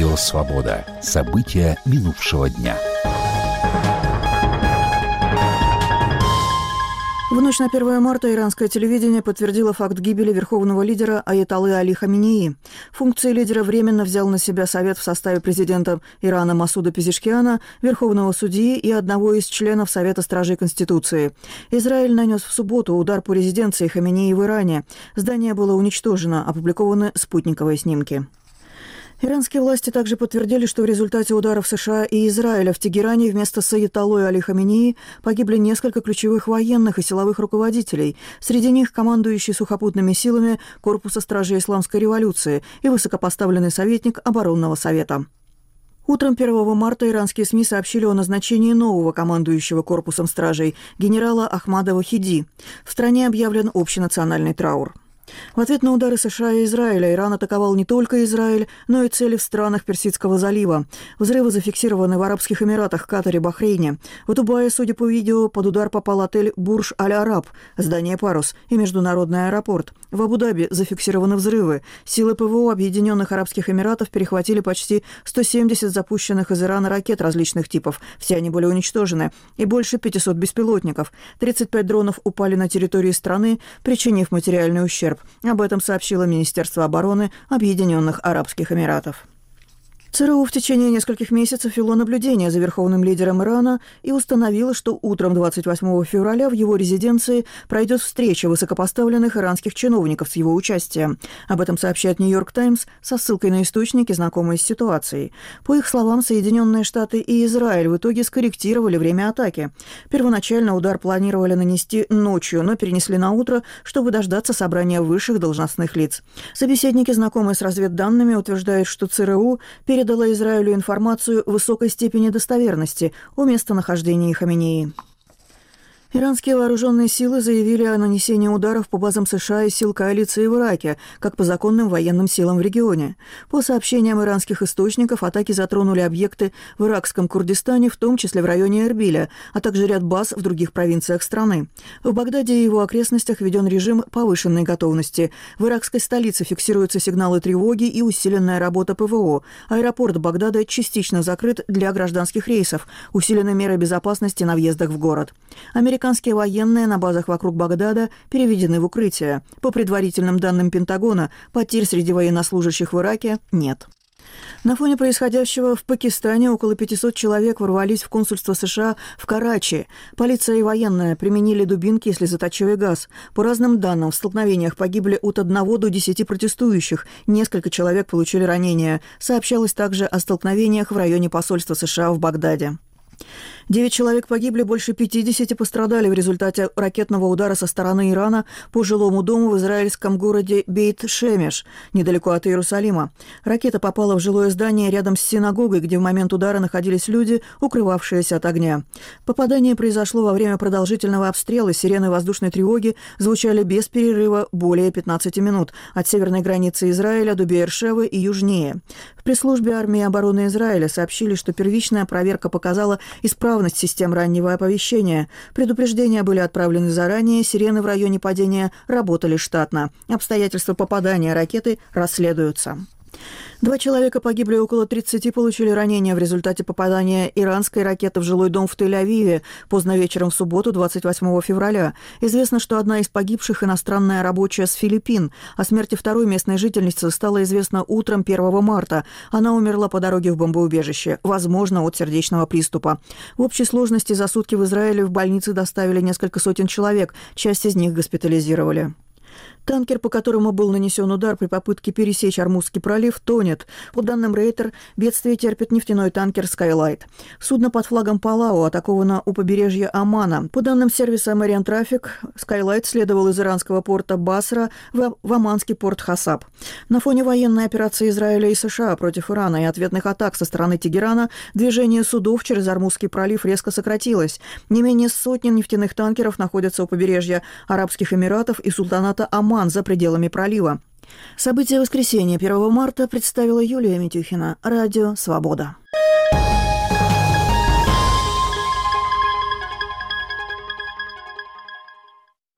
Радио «Свобода». События минувшего дня. В ночь на 1 марта иранское телевидение подтвердило факт гибели верховного лидера аятоллы Али Хаменеи. Функции лидера временно взял на себя совет в составе президента Ирана Масуда Пезешкиана, верховного судьи и одного из членов Совета стражей Конституции. Израиль нанес в субботу удар по резиденции Хаменеи в Иране. Здание было уничтожено, опубликованы спутниковые снимки. Иранские власти также подтвердили, что в результате ударов США и Израиля в Тегеране вместо с аятоллой Али Хаменеи погибли несколько ключевых военных и силовых руководителей. Среди них командующий сухопутными силами Корпуса стражей Исламской революции и высокопоставленный советник оборонного совета. Утром 1 марта иранские СМИ сообщили о назначении нового командующего корпусом стражей генерала Ахмада Вахиди. В стране объявлен общенациональный траур. В ответ на удары США и Израиля Иран атаковал не только Израиль, но и цели в странах Персидского залива. Взрывы зафиксированы в Арабских Эмиратах, Катаре, Бахрейне. В Дубае, судя по видео, под удар попал отель «Бурж-Аль-Араб», здание «Парус» и международный аэропорт. В Абу-Даби зафиксированы взрывы. Силы ПВО Объединенных Арабских Эмиратов перехватили почти 170 запущенных из Ирана ракет различных типов. Все они были уничтожены. И больше 500 беспилотников. 35 дронов упали на территории страны, причинив материальный ущерб. Об этом сообщило Министерство обороны Объединенных Арабских Эмиратов. ЦРУ в течение нескольких месяцев вело наблюдение за верховным лидером Ирана и установило, что утром 28 февраля в его резиденции пройдет встреча высокопоставленных иранских чиновников с его участием. Об этом сообщает «Нью-Йорк Таймс» со ссылкой на источники, знакомые с ситуацией. По их словам, Соединенные Штаты и Израиль в итоге скорректировали время атаки. Первоначально удар планировали нанести ночью, но перенесли на утро, чтобы дождаться собрания высших должностных лиц. Собеседники, знакомые с разведданными, утверждают, что ЦРУ передала Израилю информацию высокой степени достоверности о местонахождении Хаменеи. Иранские вооруженные силы заявили о нанесении ударов по базам США и сил коалиции в Ираке, как по законным военным силам в регионе. По сообщениям иранских источников, атаки затронули объекты в иракском Курдистане, в том числе в районе Эрбиля, а также ряд баз в других провинциях страны. В Багдаде и его окрестностях введен режим повышенной готовности. В иракской столице фиксируются сигналы тревоги и усиленная работа ПВО. Аэропорт Багдада частично закрыт для гражданских рейсов. Усилены меры безопасности на въездах в город. Американские военные на базах вокруг Багдада переведены в укрытие. По предварительным данным Пентагона, потерь среди военнослужащих в Ираке нет. На фоне происходящего в Пакистане около 500 человек ворвались в консульство США в Карачи. Полиция и военные применили дубинки и слезоточивый газ. По разным данным, в столкновениях погибли от 1 до 10 протестующих. Несколько человек получили ранения. Сообщалось также о столкновениях в районе посольства США в Багдаде. 9 человек погибли, больше 50 пострадали в результате ракетного удара со стороны Ирана по жилому дому в израильском городе Бейт-Шемеш, недалеко от Иерусалима. Ракета попала в жилое здание рядом с синагогой, где в момент удара находились люди, укрывавшиеся от огня. Попадание произошло во время продолжительного обстрела. Сирены воздушной тревоги звучали без перерыва более 15 минут от северной границы Израиля до Беэр-Шевы и южнее. В пресс-службе армии обороны Израиля сообщили, что первичная проверка показала исправность систем раннего оповещения. Предупреждения были отправлены заранее, сирены в районе падения работали штатно. Обстоятельства попадания ракеты расследуются. 2 человека погибли, около 30 получили ранения в результате попадания иранской ракеты в жилой дом в Тель-Авиве поздно вечером в субботу, 28 февраля. Известно, что одна из погибших иностранная рабочая с Филиппин. О смерти второй местной жительницы стало известно утром 1 марта. Она умерла по дороге в бомбоубежище, возможно, от сердечного приступа. В общей сложности за сутки в Израиле в больницы доставили несколько сотен человек, часть из них госпитализировали. Танкер, по которому был нанесен удар при попытке пересечь Ормузский пролив, тонет. По данным Рейтер, бедствие терпит нефтяной танкер «Скайлайт». Судно под флагом Палау атаковано у побережья Омана. По данным сервиса Maritime Traffic, «Скайлайт» следовал из иранского порта Басра в оманский порт Хасаб. На фоне военной операции Израиля и США против Ирана и ответных атак со стороны Тегерана движение судов через Ормузский пролив резко сократилось. Не менее сотни нефтяных танкеров находятся у побережья Арабских Эмиратов и султаната Оман за пределами пролива. События воскресенья 1 марта представила Юлия Митюхина. Радио «Свобода».